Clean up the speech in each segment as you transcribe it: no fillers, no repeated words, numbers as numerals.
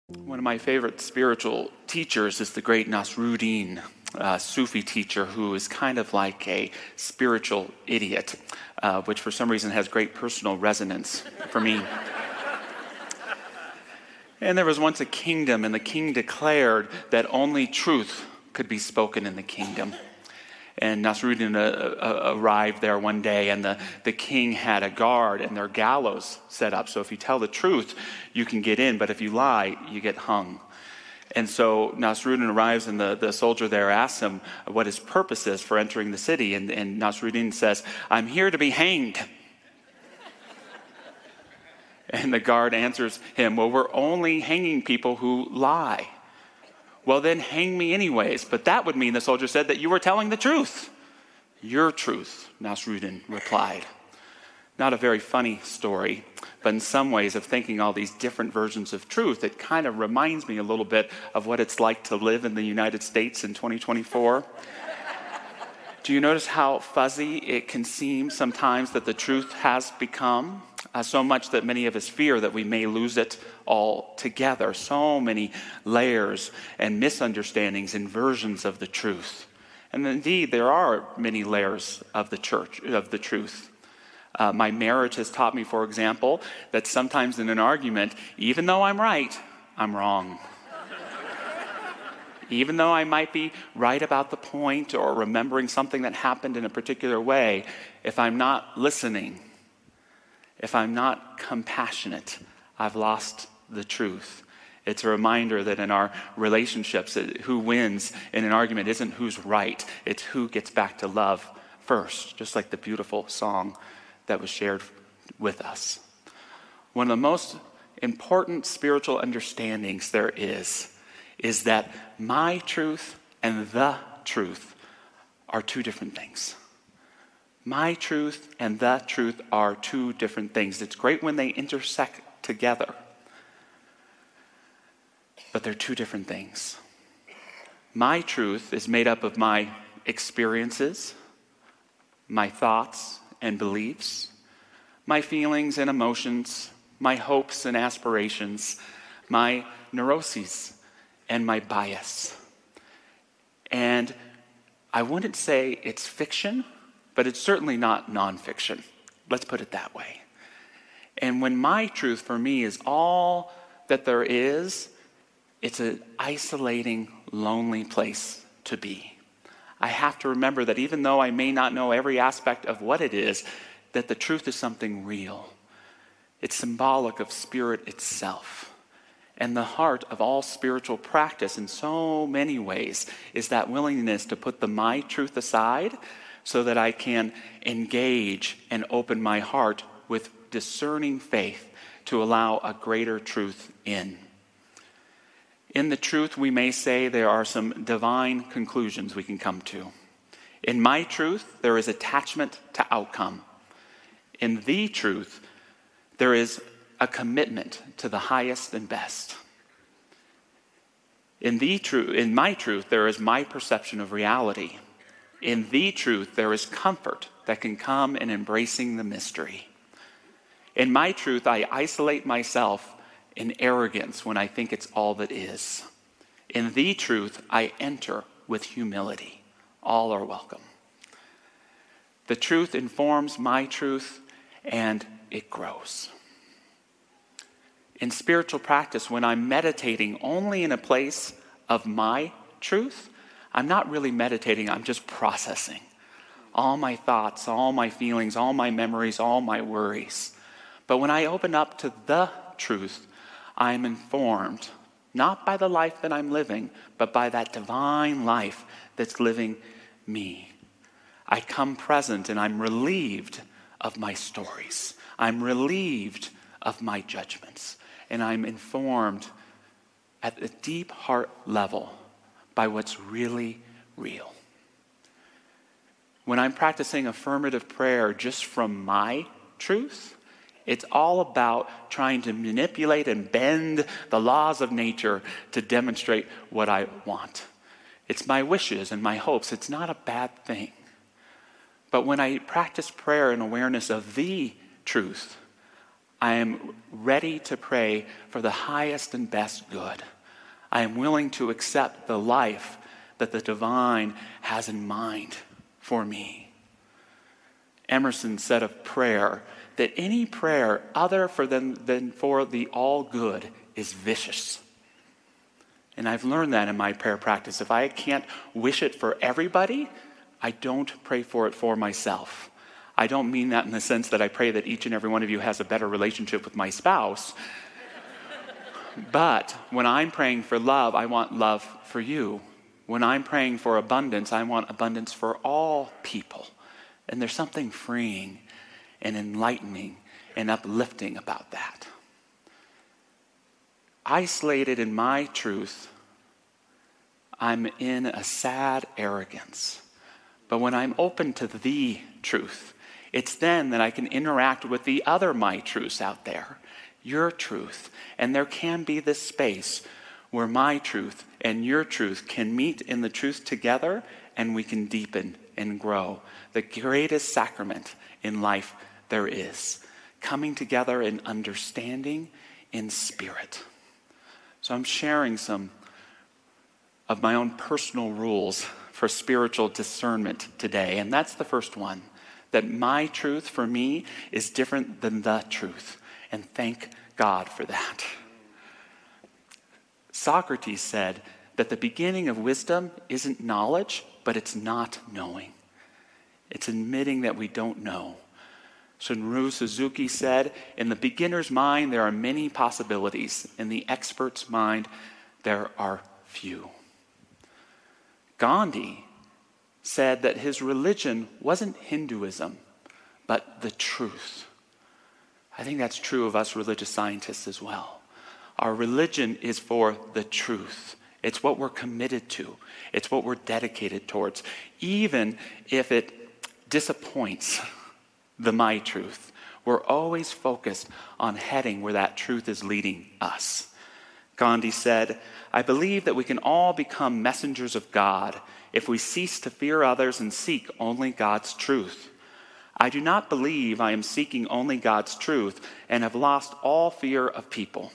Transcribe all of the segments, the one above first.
One of my favorite spiritual teachers is the great Nasruddin, Sufi teacher who is kind of like a spiritual idiot, which for some reason has great personal resonance for me. And there was once a kingdom, and the king declared that only truth could be spoken in the kingdom. And Nasruddin arrived there one day, and the king had a guard and their gallows set up. So if you tell the truth, you can get in, but if you lie, you get hung. And so Nasruddin arrives, and the soldier there asks him what his purpose is for entering the city. And Nasruddin says, "I'm here to be hanged." And the guard answers him, "Well, we're only hanging people who lie." "Well, then hang me anyways." "But that would mean," the soldier said, "that you were telling the truth." "Your truth," Nasruddin replied. Not a very funny story, but in some ways of thinking all these different versions of truth, it kind of reminds me a little bit of what it's like to live in the United States in 2024. Do you notice how fuzzy it can seem sometimes that the truth has become? So much that many of us fear that we may lose it altogether. So many layers and misunderstandings and versions of the truth. And indeed, there are many layers of the truth. My marriage has taught me, for example, that sometimes in an argument, even though I'm right, I'm wrong. Even though I might be right about the point or remembering something that happened in a particular way, if I'm not listening, if I'm not compassionate, I've lost the truth. It's a reminder that in our relationships, who wins in an argument isn't who's right, it's who gets back to love first, just like the beautiful song that was shared with us. One of the most important spiritual understandings there is that my truth and the truth are two different things. My truth and the truth are two different things. It's great when they intersect together, but they're two different things. My truth is made up of my experiences, my thoughts and beliefs, my feelings and emotions, my hopes and aspirations, my neuroses and my bias. And I wouldn't say it's fiction, but it's certainly not nonfiction. Let's put it that way. And when my truth for me is all that there is, it's an isolating, lonely place to be. I have to remember that even though I may not know every aspect of what it is, that the truth is something real. It's symbolic of spirit itself. And the heart of all spiritual practice in so many ways is that willingness to put the my truth aside so that I can engage and open my heart with discerning faith to allow a greater truth in. In the truth, we may say there are some divine conclusions we can come to. In my truth, there is attachment to outcome. In the truth, there is a commitment to the highest and best. In my truth, there is my perception of reality. In the truth, there is comfort that can come in embracing the mystery. In my truth, I isolate myself in arrogance when I think it's all that is. In the truth, I enter with humility. All are welcome. The truth informs my truth, and it grows. In spiritual practice, when I'm meditating only in a place of my truth, I'm not really meditating, I'm just processing all my thoughts, all my feelings, all my memories, all my worries. But when I open up to the truth, I'm informed, not by the life that I'm living, but by that divine life that's living me. I come present and I'm relieved of my stories. I'm relieved of my judgments. And I'm informed at a deep heart level by what's really real. When I'm practicing affirmative prayer just from my truth, it's all about trying to manipulate and bend the laws of nature to demonstrate what I want. It's my wishes and my hopes. It's not a bad thing. But when I practice prayer in awareness of the truth, I am ready to pray for the highest and best good. I am willing to accept the life that the divine has in mind for me. Emerson said of prayer that any prayer other than for the all good is vicious. And I've learned that in my prayer practice. If I can't wish it for everybody, I don't pray for it for myself. I don't mean that in the sense that I pray that each and every one of you has a better relationship with my spouse. But when I'm praying for love, I want love for you. When I'm praying for abundance, I want abundance for all people. And there's something freeing and enlightening and uplifting about that. Isolated in my truth, I'm in a sad arrogance. But when I'm open to the truth, it's then that I can interact with the other my truths out there, your truth. And there can be this space where my truth and your truth can meet in the truth together, and we can deepen and grow. The greatest sacrament in life there is, coming together in understanding in spirit. So I'm sharing some of my own personal rules for spiritual discernment today. And that's the first one, that my truth for me is different than the truth. And thank God for that. Socrates said that the beginning of wisdom isn't knowledge, but it's not knowing. It's admitting that we don't know. Shunryu Suzuki said, in the beginner's mind, there are many possibilities. In the expert's mind, there are few. Gandhi said that his religion wasn't Hinduism, but the truth. I think that's true of us religious scientists as well. Our religion is for the truth. It's what we're committed to. It's what we're dedicated towards. Even if it disappoints the my truth, we're always focused on heading where that truth is leading us. Gandhi said, I believe that we can all become messengers of God if we cease to fear others and seek only God's truth. I do not believe I am seeking only God's truth and have lost all fear of people.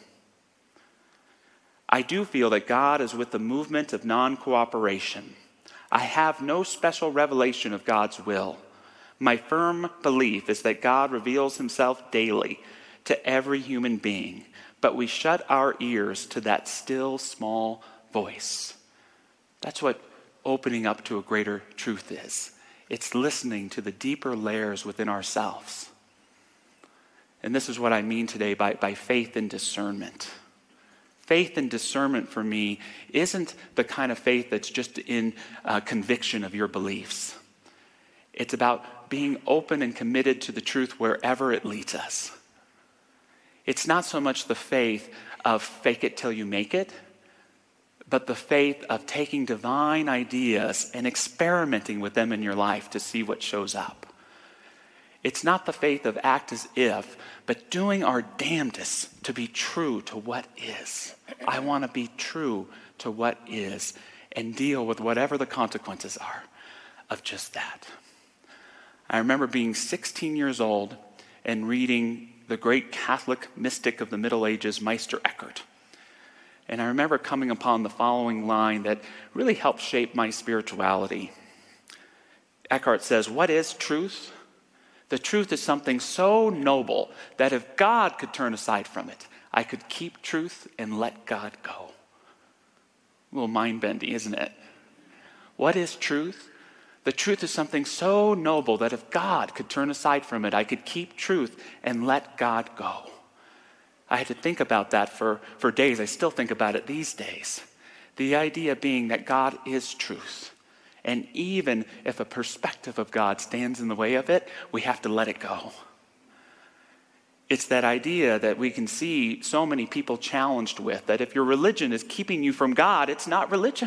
I do feel that God is with the movement of non-cooperation. I have no special revelation of God's will. My firm belief is that God reveals himself daily to every human being, but we shut our ears to that still small voice. That's what opening up to a greater truth is. It's listening to the deeper layers within ourselves. And this is what I mean today by faith and discernment. Faith and discernment for me isn't the kind of faith that's just in conviction of your beliefs. It's about being open and committed to the truth wherever it leads us. It's not so much the faith of fake it till you make it, but the faith of taking divine ideas and experimenting with them in your life to see what shows up. It's not the faith of act as if, but doing our damnedest to be true to what is. I want to be true to what is and deal with whatever the consequences are of just that. I remember being 16 years old and reading the great Catholic mystic of the Middle Ages, Meister Eckhart. And I remember coming upon the following line that really helped shape my spirituality. Eckhart says, what is truth? The truth is something so noble that if God could turn aside from it, I could keep truth and let God go. A little mind-bending, isn't it? What is truth? The truth is something so noble that if God could turn aside from it, I could keep truth and let God go. I had to think about that for days. I still think about it these days. The idea being that God is truth. And even if a perspective of God stands in the way of it, we have to let it go. It's that idea that we can see so many people challenged with, that if your religion is keeping you from God, it's not religion.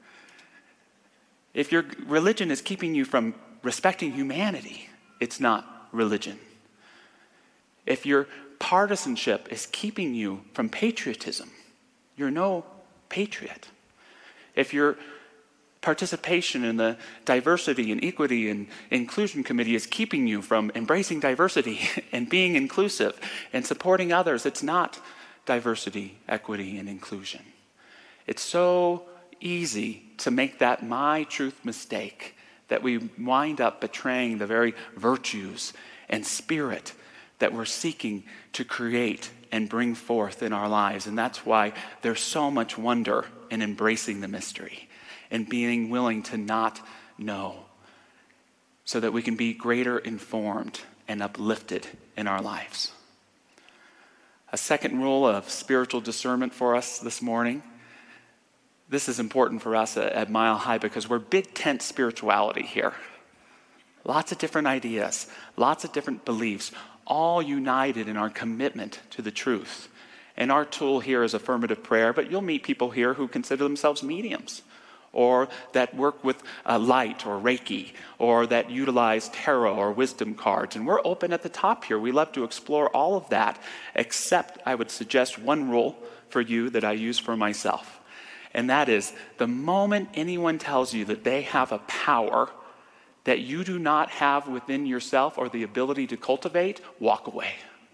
If your religion is keeping you from respecting humanity, it's not religion. If your partisanship is keeping you from patriotism, you're no patriot. If your participation in the diversity and equity and inclusion committee is keeping you from embracing diversity and being inclusive and supporting others. It's not diversity, equity, and inclusion. It's so easy to make that my truth mistake that we wind up betraying the very virtues and spirit that we're seeking to create and bring forth in our lives. And that's why there's so much wonder in embracing the mystery and being willing to not know, so that we can be greater informed and uplifted in our lives. A second rule of spiritual discernment for us this morning. This is important for us at Mile High because we're big tent spirituality here. Lots of different ideas, lots of different beliefs, all united in our commitment to the truth. And our tool here is affirmative prayer, but you'll meet people here who consider themselves mediums, or that work with light or Reiki, or that utilize tarot or wisdom cards. And we're open at the top here. We love to explore all of that, except I would suggest one rule for you that I use for myself. And that is, the moment anyone tells you that they have a power that you do not have within yourself or the ability to cultivate, walk away.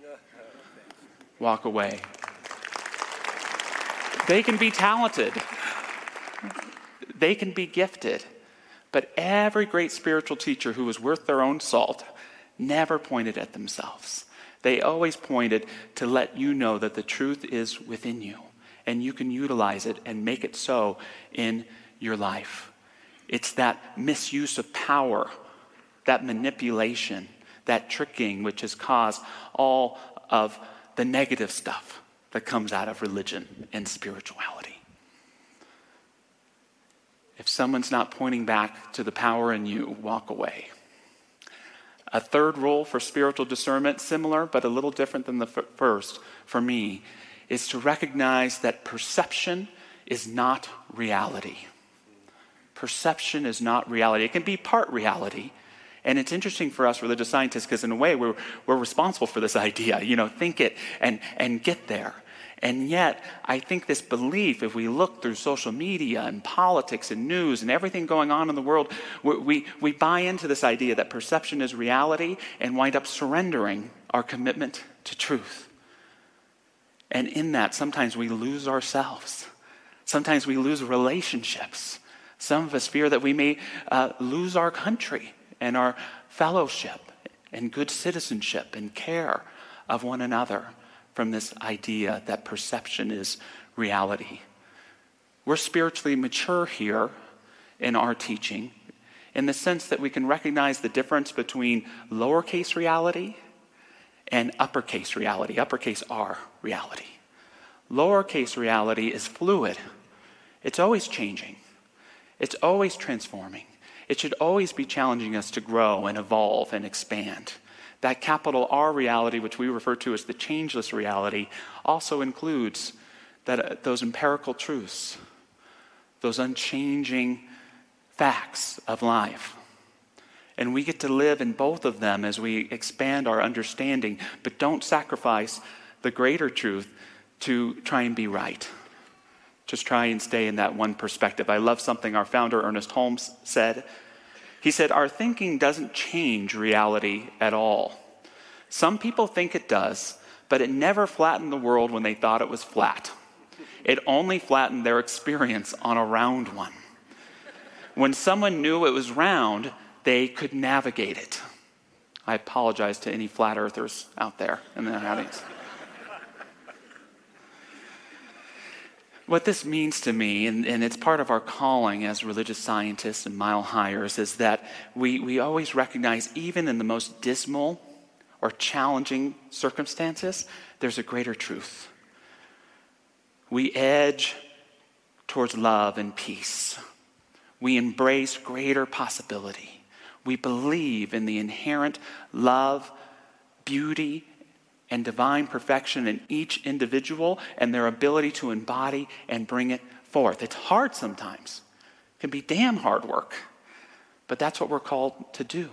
Walk away. They can be talented. They can be gifted. But every great spiritual teacher who was worth their own salt never pointed at themselves. They always pointed to let you know that the truth is within you, and you can utilize it and make it so in your life. It's that misuse of power, that manipulation, that tricking, which has caused all of the negative stuff that comes out of religion and spirituality. If someone's not pointing back to the power in you, walk away. A third rule for spiritual discernment, similar but a little different than the first for me, is to recognize that perception is not reality. Perception is not reality. It can be part reality. And it's interesting for us religious scientists because in a way we're responsible for this idea. Think it and get there. And yet, I think this belief, if we look through social media and politics and news and everything going on in the world, we buy into this idea that perception is reality and wind up surrendering our commitment to truth. And in that, sometimes we lose ourselves. Sometimes we lose relationships. Some of us fear that we may lose our country and our fellowship and good citizenship and care of one another from this idea that perception is reality. We're spiritually mature here in our teaching in the sense that we can recognize the difference between lowercase reality and uppercase reality, uppercase R reality. Lowercase reality is fluid. It's always changing. It's always transforming. It should always be challenging us to grow and evolve and expand. That capital R reality, which we refer to as the changeless reality, also includes those empirical truths, those unchanging facts of life. And we get to live in both of them as we expand our understanding, but don't sacrifice the greater truth to try and be right. Just try and stay in that one perspective. I love something our founder, Ernest Holmes, said. He said, "Our thinking doesn't change reality at all. Some people think it does, but it never flattened the world when they thought it was flat. It only flattened their experience on a round one. When someone knew it was round, they could navigate it." I apologize to any flat earthers out there in the audience. What this means to me, and it's part of our calling as religious scientists and mile highers, is that we always recognize, even in the most dismal or challenging circumstances, there's a greater truth. We edge towards love and peace. We embrace greater possibility. We believe in the inherent love, beauty, and divine perfection in each individual and their ability to embody and bring it forth. It's hard sometimes. It can be damn hard work. But that's what we're called to do.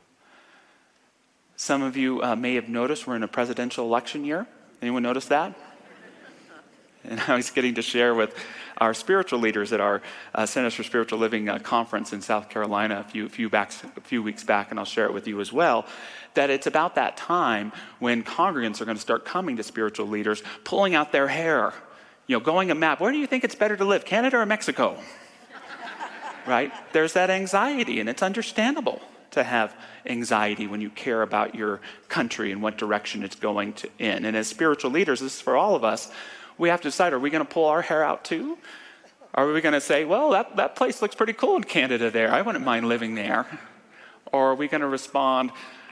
Some of you may have noticed we're in a presidential election year. Anyone notice that? And I was getting to share with our spiritual leaders at our Centers for Spiritual Living conference in South Carolina a few weeks back, and I'll share it with you as well, that it's about that time when congregants are going to start coming to spiritual leaders, pulling out their hair, going a map. Where do you think it's better to live, Canada or Mexico? Right? There's that anxiety, and it's understandable to have anxiety when you care about your country and what direction it's going in. And as spiritual leaders, this is for all of us, we have to decide, are we going to pull our hair out too? Are we going to say, well, that place looks pretty cool in Canada there. I wouldn't mind living there. Or are we going to respond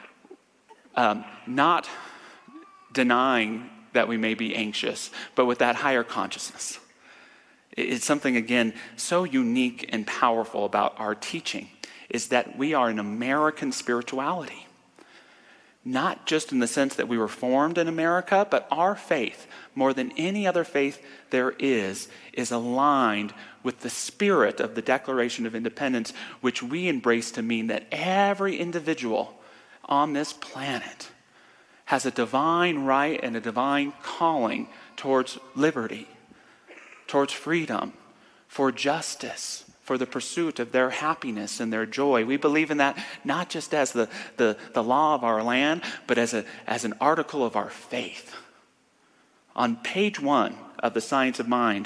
not denying that we may be anxious, but with that higher consciousness? It's something, again, so unique and powerful about our teaching, is that we are an American spirituality. Not just in the sense that we were formed in America, but our faith, more than any other faith there is aligned with the spirit of the Declaration of Independence, which we embrace to mean that every individual on this planet has a divine right and a divine calling towards liberty, towards freedom, for justice, for the pursuit of their happiness and their joy. We believe in that not just as the law of our land, but as an article of our faith. On page 1 of The Science of Mind,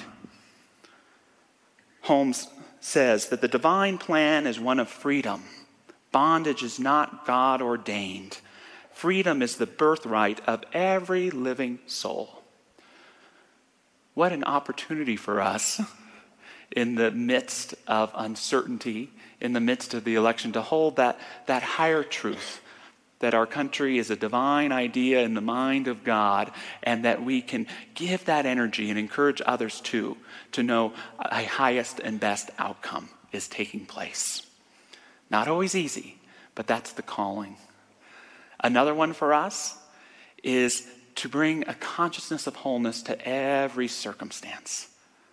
Holmes says that the divine plan is one of freedom. Bondage is not God ordained. Freedom is the birthright of every living soul. What an opportunity for us in the midst of uncertainty, in the midst of the election, to hold that higher truth, that our country is a divine idea in the mind of God, and that we can give that energy and encourage others to know a highest and best outcome is taking place. Not always easy, but that's the calling. Another one for us is to bring a consciousness of wholeness to every circumstance.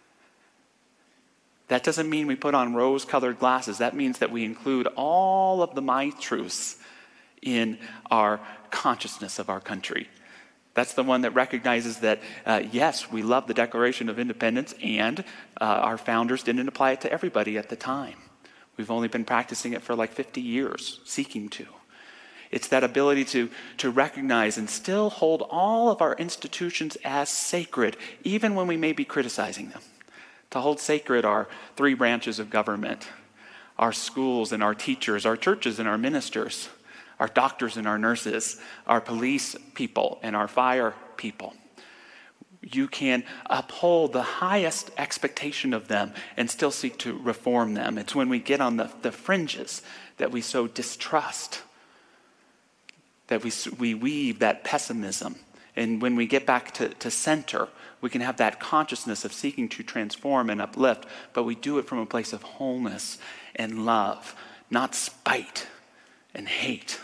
That doesn't mean we put on rose-colored glasses. That means that we include all of the my truths in our consciousness of our country. That's the one that recognizes that, yes, we love the Declaration of Independence, and our founders didn't apply it to everybody at the time. We've only been practicing it for like 50 years, seeking to. It's that ability to recognize and still hold all of our institutions as sacred, even when we may be criticizing them. To hold sacred our 3 branches of government, our schools and our teachers, our churches and our ministers, our doctors and our nurses, our police people and our fire people. You can uphold the highest expectation of them and still seek to reform them. It's when we get on the fringes that we sow distrust, that we weave that pessimism. And when we get back to center, we can have that consciousness of seeking to transform and uplift, but we do it from a place of wholeness and love, not spite and hate.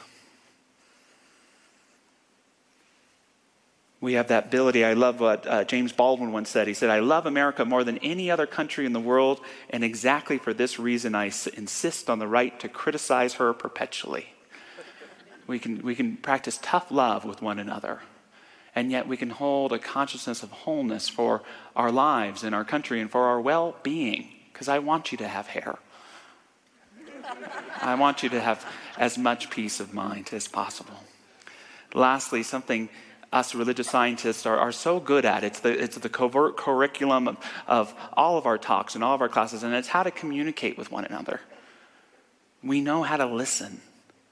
We have that ability. I love what James Baldwin once said. He said, "I love America more than any other country in the world, and exactly for this reason I insist on the right to criticize her perpetually." We can practice tough love with one another, and yet we can hold a consciousness of wholeness for our lives and our country and for our well-being, because I want you to have hair. I want you to have as much peace of mind as possible. Lastly, something us religious scientists are so good at, it's the covert curriculum of all of our talks and all of our classes, and it's how to communicate with one another. We know how to listen.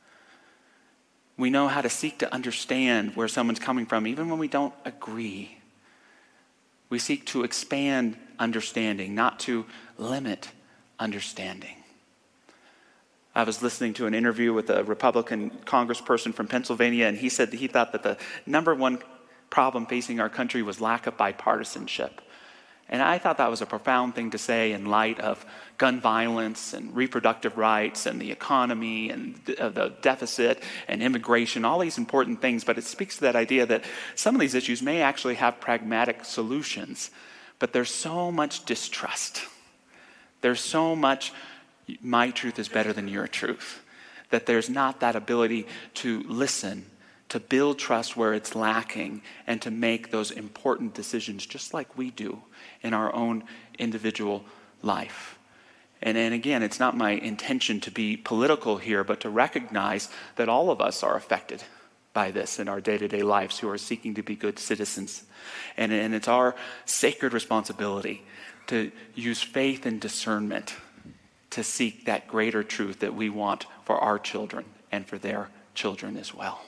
We know how to seek to understand where someone's coming from, even when we don't agree. We seek to expand understanding, not to limit understanding. I was listening to an interview with a Republican congressperson from Pennsylvania, and he said that he thought that the number one problem facing our country was lack of bipartisanship. And I thought that was a profound thing to say in light of gun violence and reproductive rights and the economy and the deficit and immigration, all these important things. But it speaks to that idea that some of these issues may actually have pragmatic solutions, but there's so much distrust. There's so much, my truth is better than your truth, that there's not that ability to listen, to build trust where it's lacking, and to make those important decisions just like we do in our own individual life. And again, it's not my intention to be political here, but to recognize that all of us are affected by this in our day-to-day lives who are seeking to be good citizens. And it's our sacred responsibility to use faith and discernment to seek that greater truth that we want for our children and for their children as well.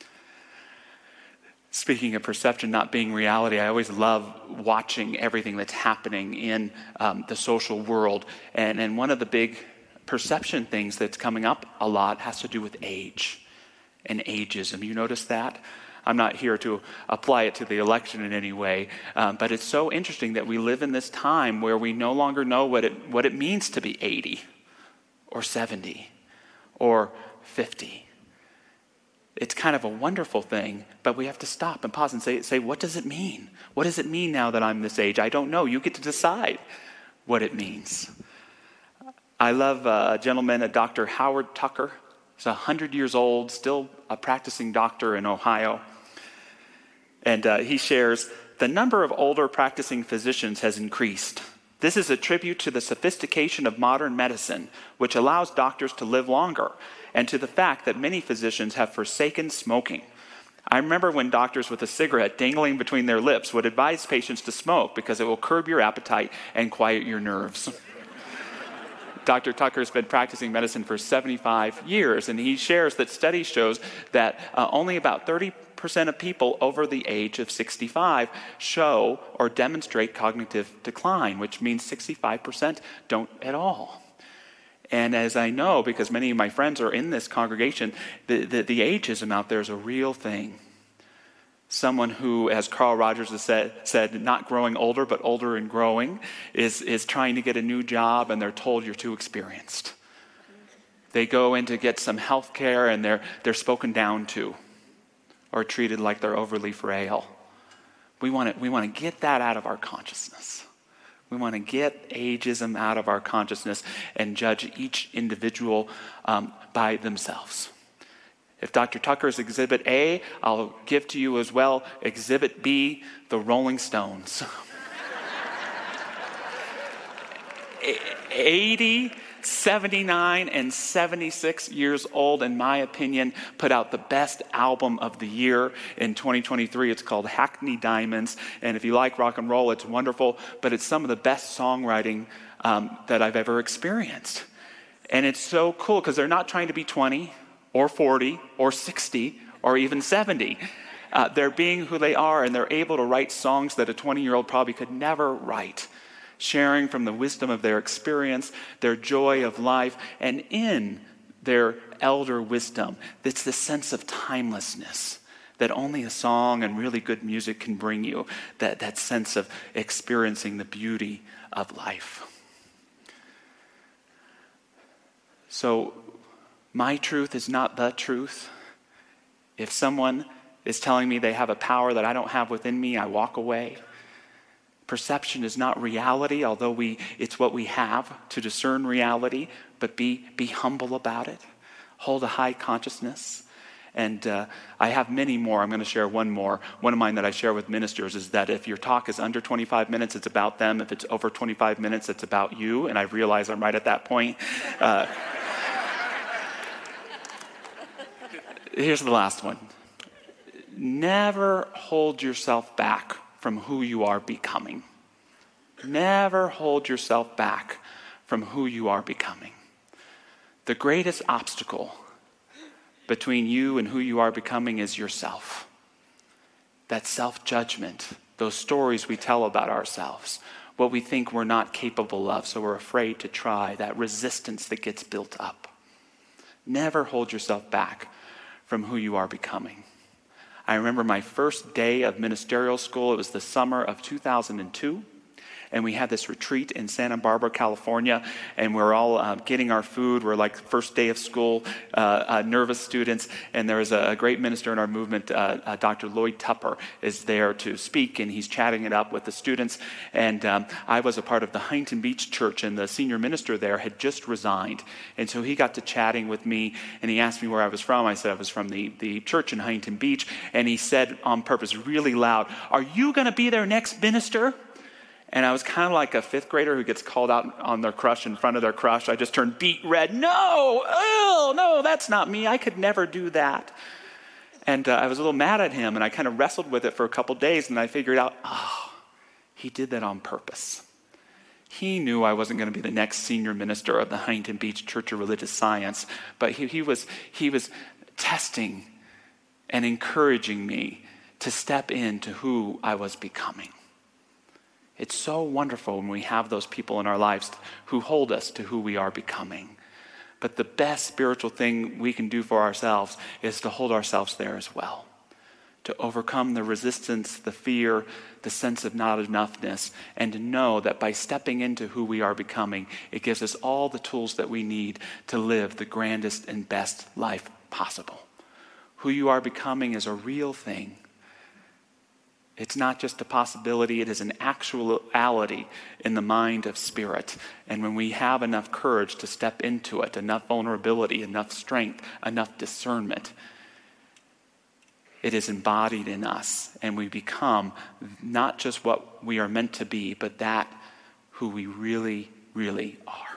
Speaking of perception not being reality, I always love watching everything that's happening in the social world. And one of the big perception things that's coming up a lot has to do with age and ageism. You notice that? I'm not here to apply it to the election in any way, but it's so interesting that we live in this time where we no longer know what it means to be 80 or 70 or 50. It's kind of a wonderful thing, but we have to stop and pause and say, what does it mean? What does it mean now that I'm this age? I don't know. You get to decide what it means. I love a gentleman, Dr. Howard Tucker. He's 100 years old, still a practicing doctor in Ohio. And he shares, the number of older practicing physicians has increased. This is a tribute to the sophistication of modern medicine, which allows doctors to live longer, and to the fact that many physicians have forsaken smoking. I remember when doctors with a cigarette dangling between their lips would advise patients to smoke because it will curb your appetite and quiet your nerves. Dr. Tucker's been practicing medicine for 75 years, and he shares that study shows that only about 30% of people over the age of 65 show or demonstrate cognitive decline, which means 65% don't at all. And as I know, because many of my friends are in this congregation, the ageism out there is a real thing. Someone who, as Carl Rogers has said, not growing older, but older and growing, is trying to get a new job, and they're told you're too experienced. They go in to get some health care, and they're spoken down to or treated like they're overly frail. We want to get that out of our consciousness. We want to get ageism out of our consciousness and judge each individual by themselves. If Dr. Tucker's Exhibit A, I'll give to you as well Exhibit B, the Rolling Stones. 80, 79, and 76 years old, in my opinion, put out the best album of the year in 2023. It's called Hackney Diamonds, and if you like rock and roll, it's wonderful, but it's some of the best songwriting that I've ever experienced. And it's so cool because they're not trying to be 20 or 40 or 60 or even 70. They're being who they are, and they're able to write songs that a 20-year-old probably could never write, sharing from the wisdom of their experience, their joy of life, and in their elder wisdom, it's the sense of timelessness that only a song and really good music can bring you, that sense of experiencing the beauty of life. So, my truth is not the truth. If someone is telling me they have a power that I don't have within me, I walk away. Perception is not reality, although it's what we have to discern reality, but be humble about it. Hold a high consciousness. And I have many more. I'm going to share one more. One of mine that I share with ministers is that if your talk is under 25 minutes, it's about them. If it's over 25 minutes, it's about you. And I realize I'm right at that point. Here's the last one. Never hold yourself back from who you are becoming. Never hold yourself back from who you are becoming. The greatest obstacle between you and who you are becoming is yourself. That self-judgment, those stories we tell about ourselves, what we think we're not capable of, so we're afraid to try, that resistance that gets built up. Never hold yourself back from who you are becoming. I remember my first day of ministerial school. It was the summer of 2002. and we had this retreat in Santa Barbara, California, and we're all getting our food. We're like first day of school, nervous students, and there was a great minister in our movement, Dr. Lloyd Tupper, is there to speak, and he's chatting it up with the students. And I was a part of the Huntington Beach Church, and the senior minister there had just resigned, and so he got to chatting with me, and he asked me where I was from. I said I was from the church in Huntington Beach, and he said on purpose, really loud, "Are you going to be their next minister?" And I was kind of like a fifth grader who gets called out on their crush in front of their crush. I just turned beet red. No, that's not me. I could never do that. And I was a little mad at him, and I kind of wrestled with it for a couple days, and I figured out, he did that on purpose. He knew I wasn't going to be the next senior minister of the Huntington Beach Church of Religious Science, but he was testing and encouraging me to step into who I was becoming. It's so wonderful when we have those people in our lives who hold us to who we are becoming. But the best spiritual thing we can do for ourselves is to hold ourselves there as well. To overcome the resistance, the fear, the sense of not enoughness, and to know that by stepping into who we are becoming, it gives us all the tools that we need to live the grandest and best life possible. Who you are becoming is a real thing. It's not just a possibility, it is an actuality in the mind of spirit. And when we have enough courage to step into it, enough vulnerability, enough strength, enough discernment, it is embodied in us. And we become not just what we are meant to be, but that who we really, really are.